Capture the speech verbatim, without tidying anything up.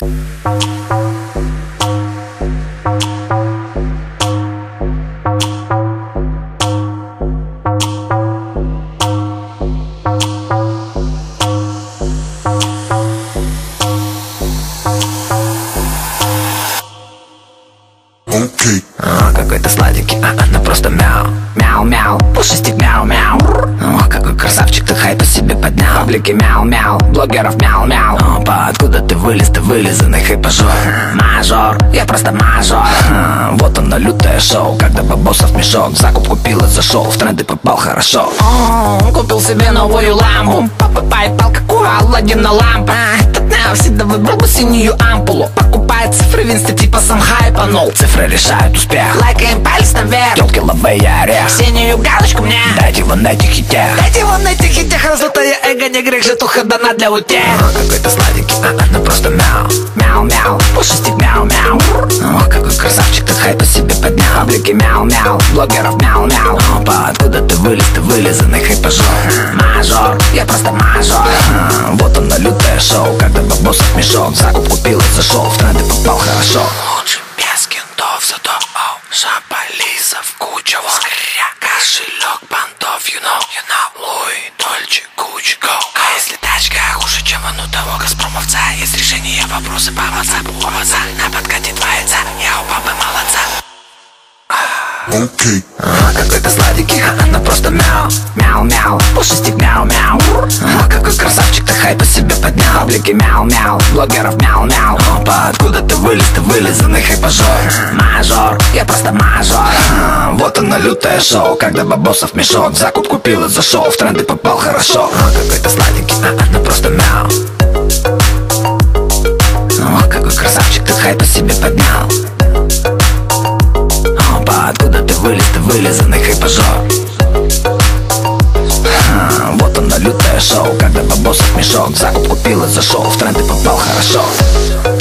Okay. О, какой ты сладенький, а, ну просто мяу, мяу-мяу, пушистик мяу-мяу. О, какой красавчик, ты хайп по себе поднял. Паблики мяу-мяу, блогеров мяу-мяу. Опа, откуда ты вылез, ты вылизанный хайпажор. Мажор, я просто мажор. А, вот оно лютое шоу, когда бабосов мешок. Закуп купил и зашел, в тренды попал хорошо. О, купил себе новую лампу, попал как у Аладдина лампа. Этот Нео всегда выбрал бы синюю ампулу. Покупает цифры в инсте, типа сам хайпанул. Цифры решают успех, лайкаем палец наверх. Телки лавей орех, синюю галочку мне. Дайте его на этих хитях, дайте его на этих хитях. Раздутое эго, не грех, житуха дана для утех. О, какой ты сладенький, а, ну просто мяу, мяу-мяу, пушистик мяу-мяу. О, какой красавчик, ты хайп по себе поднял. Паблики мяу-мяу, блогеров мяу-мяу. Опа, откуда ты вылез, ты вылизанный хайпажор. Мажор, я просто мажор. А, вот оно лютое шоу, когда бабосов мешок. Закуп купил и зашел, в тренды попал хорошо. Лучше без кентов, зато оу, шапалисов куча. Скря, кошелек, понтов, you know, you know. Луи, Дольче, Гуччи, go. А если тачка хуже, чем он у того газпромовца, есть решение вопросы по ватсапу, у отца. На подкате два яйца, я у папы молодца. Okay. О, какой ты сладенький, а, ну просто мяу, мяу-мяу, пушистик мяу-мяу. О, какой красавчик, ты хайп по себе поднял. Паблики мяу-мяу, блогеров мяу-мяу. Опа, откуда ты вылез, ты вылизанный хайпажор. Мажор, я просто мажор. А, вот оно лютое шоу, когда бабосов мешок. Закуп купил и зашел, в тренды попал хорошо. О, какой ты сладенький, а, ну просто мяу. О, какой красавчик, ты хайп по себе поднял. Опа, откуда ты вылез, ты вылизанный хайпажор. А, вот оно лютое шоу, когда бабосов мешок. Закуп купил и зашел, в тренды попал хорошо.